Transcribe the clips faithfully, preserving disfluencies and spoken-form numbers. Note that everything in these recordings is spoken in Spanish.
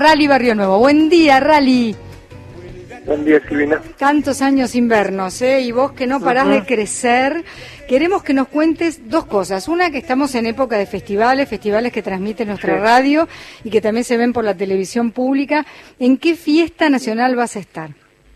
Rally Barrio Nuevo. Buen día, Rally. Buen día, Silvina. Tantos años sin vernos, ¿eh? Y vos que no parás uh-huh. de crecer. Queremos que nos cuentes dos cosas. Una, que estamos en época de festivales, festivales que transmite nuestra sí. radio y que también se ven por la televisión pública. ¿En qué fiesta nacional vas a estar?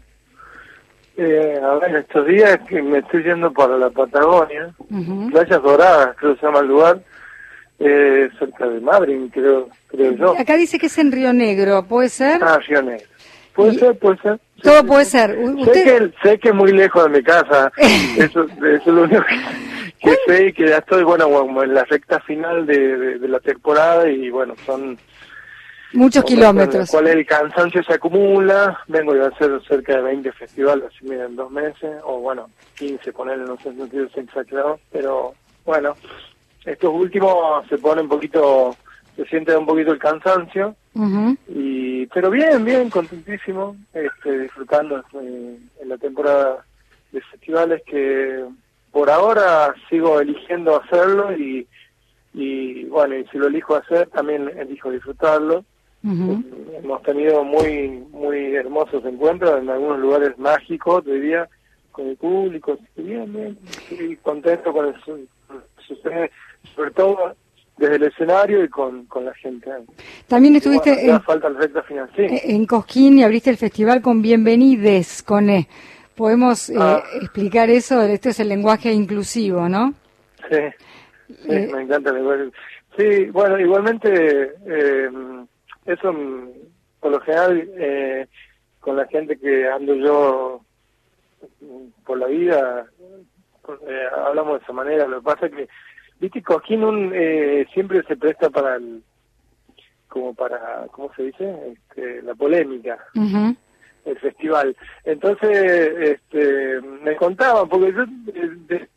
Eh, a ver, estos días que me estoy yendo para la Patagonia, uh-huh. Playas Doradas, creo que se llama el lugar, eh, cerca de Madrid, creo, creo yo. Acá dice que es en Río Negro, ¿puede ser? Ah, Río Negro. Puede y... ser, puede ser. Todo sí, puede sí. ser. ¿Usted... Sé, que, sé que es muy lejos de mi casa, eso, eso es lo único que, que sé, y que ya estoy, bueno, bueno, en la recta final de, de, de la temporada, y bueno, son... Muchos kilómetros. ¿Cuál es el cansancio se acumula? Vengo de hacer cerca de veinte festivales, así mira, en dos meses, o bueno, quince, ponerle, no sé, no quiero ser exagerado, pero bueno, estos últimos se pone un poquito, se siente un poquito el cansancio, uh-huh. y pero bien, bien, contentísimo, este, disfrutando eh, en la temporada de festivales que por ahora sigo eligiendo hacerlo, y, y bueno, y si lo elijo hacer, también elijo disfrutarlo. Uh-huh. Hemos tenido muy muy hermosos encuentros en algunos lugares mágicos, diría, con el público, bien, bien, estoy contento con el sucede, sobre todo desde el escenario y con, con la gente. También estuviste bueno, en, falta el recta final, sí. en Cosquín, y abriste el festival con Bienvenides, con E. ¿Podemos ah. eh, explicar eso? Esto es el lenguaje inclusivo, ¿no? Sí, sí eh, me encanta el lenguaje. Sí, bueno, igualmente... Eh, Eso, por lo general, eh, con la gente que ando yo por la vida, eh, hablamos de esa manera. Lo que pasa es que, viste, Cosquín un, eh, siempre se presta para el, como para, ¿cómo se dice? Este, la polémica, uh-huh. el festival. Entonces, este, me contaban, porque yo... De, de,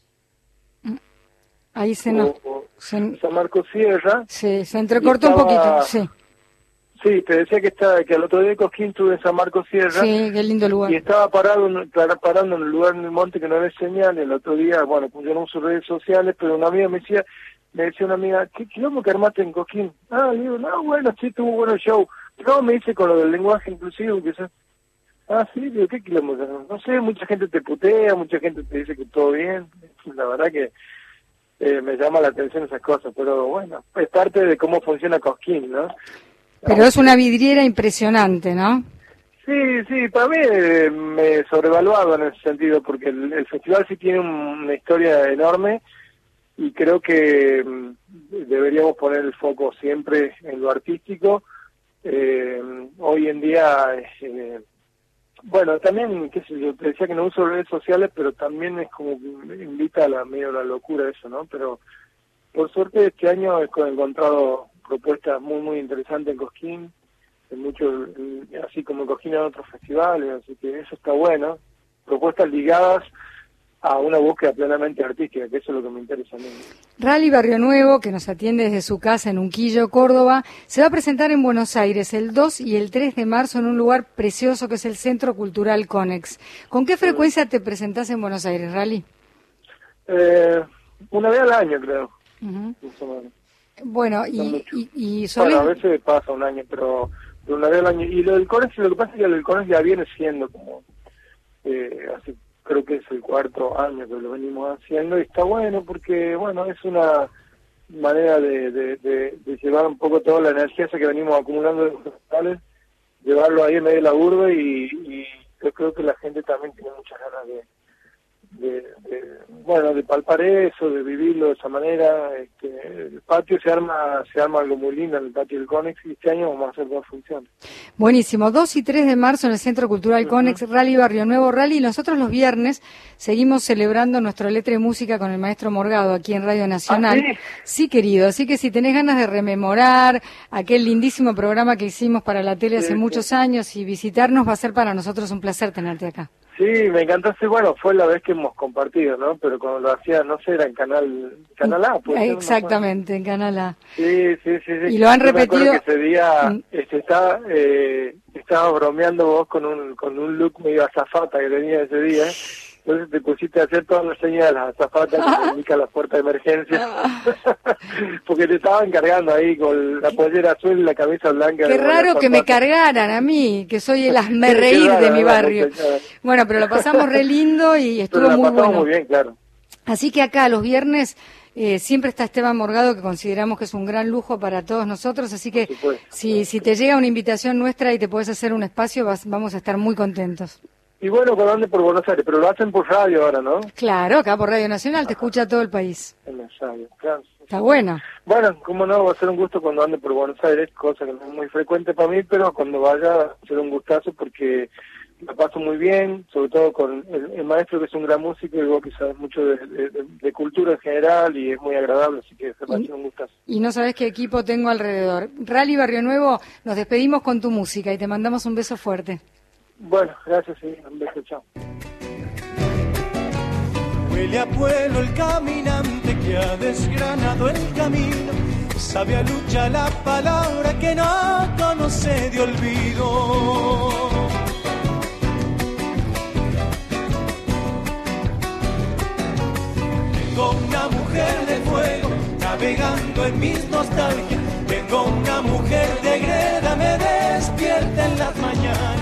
Ahí se nos... Se, San Marcos Sierra. Sí, se entrecortó estaba, un poquito, sí. Sí, te decía que estaba, que al otro día de Cosquín estuve en San Marcos Sierra. Sí, qué lindo lugar. Y estaba parado, parando en un lugar en el monte que no había señal. El otro día, bueno, yo no uso redes sociales, pero una amiga me decía, me decía una amiga, ¿qué quilombo que armaste en Cosquín? Ah, le digo, no, bueno, sí, tuvo un buen show. No, me dice con lo del lenguaje inclusivo, que ah, sí, digo, ¿qué quilombo? No sé, mucha gente te putea, mucha gente te dice que todo bien. La verdad que eh, me llama la atención esas cosas, pero bueno, es parte de cómo funciona Cosquín, ¿no? Pero es una vidriera impresionante, ¿no? Sí, sí, para mí eh, me he sobrevaluado en ese sentido, porque el, el festival sí tiene un, una historia enorme, y creo que mm, deberíamos poner el foco siempre en lo artístico. Eh, hoy en día, eh, bueno, también, qué sé yo, te decía que no uso redes sociales, pero también es como invita a la medio a la locura eso, ¿no? Pero por suerte este año he encontrado propuestas muy muy interesantes en Cosquín, en muchos, así como en Cosquín en otros festivales, así que eso está bueno, propuestas ligadas a una búsqueda plenamente artística, que eso es lo que me interesa a mí. Rally Barrio Nuevo, que nos atiende desde su casa en Unquillo, Córdoba, se va a presentar en Buenos Aires el dos y el tres de marzo en un lugar precioso que es el Centro Cultural Conex. ¿Con qué frecuencia te presentás en Buenos Aires, Rally? Eh, una vez al año, creo. Uh-huh. Bueno, y, y, y sobre... Bueno, a veces pasa un año, pero, pero una vez al año. Y lo del Conex, lo que pasa es que el Conex ya viene siendo como, eh, así, creo que es el cuarto año que lo venimos haciendo, y está bueno porque, bueno, es una manera de, de, de, de llevar un poco toda la energía esa que venimos acumulando de los festivales, llevarlo ahí en medio de la urbe, y, y yo creo que la gente también tiene muchas ganas de... De, de, bueno, de palpar eso, de vivirlo de esa manera. Este, el patio se arma se arma algo muy lindo en el patio del Conex, y este año vamos a hacer dos funciones. Buenísimo, dos y tres de marzo en el Centro Cultural uh-huh. Conex, Rally Barrio Nuevo, Rally. Nosotros los viernes seguimos celebrando nuestro Letra y Música con el maestro Morgado aquí en Radio Nacional. ¿Ah, sí? Sí, querido, así que si tenés ganas de rememorar aquel lindísimo programa que hicimos para la tele hace sí, muchos sí. años y visitarnos, va a ser para nosotros un placer tenerte acá. Sí, me encantó, sí, bueno, fue la vez que hemos compartido, ¿no? Pero cuando lo hacía, no sé, era en Canal Canal A, pues. Exactamente, en Canal A. Sí, sí, sí, sí. Y lo han Yo repetido. Me acuerdo que ese día este, estaba, eh, estaba bromeando vos con un con un look medio azafata que tenía ese día, Entonces te pusiste a hacer todas las señas de las azafatas que indican la puerta de emergencia. Porque te estaban cargando ahí con la pollera azul y la camisa blanca. Qué raro que me cargaran a mí, que soy el hazme reír de mi barrio. Bueno, pero lo pasamos re lindo y estuvo muy bueno. Muy bien, claro. Así que acá los viernes eh, siempre está Esteban Morgado, que consideramos que es un gran lujo para todos nosotros, así que si, si te llega una invitación nuestra y te puedes hacer un espacio, vas, vamos a estar muy contentos. Y bueno, cuando ande por Buenos Aires, pero lo hacen por radio ahora, ¿no? Claro, acá por Radio Nacional, te escucha todo el país. En la radio, claro. Está bueno. Bueno, como no, va a ser un gusto cuando ande por Buenos Aires, cosa que no es muy frecuente para mí, pero cuando vaya va a ser un gustazo porque la paso muy bien, sobre todo con el, el maestro, que es un gran músico, y vos que sabes mucho de, de, de cultura en general, y es muy agradable, así que se va a ser un gustazo. Y no sabes qué equipo tengo alrededor. Rally Barrio Nuevo, nos despedimos con tu música y te mandamos un beso fuerte. Bueno, gracias, sí, un beso, chao. Huele a pueblo el caminante que ha desgranado el camino, sabe a lucha la palabra que no conoce de olvido. Tengo una mujer de fuego navegando en mis nostalgias, tengo un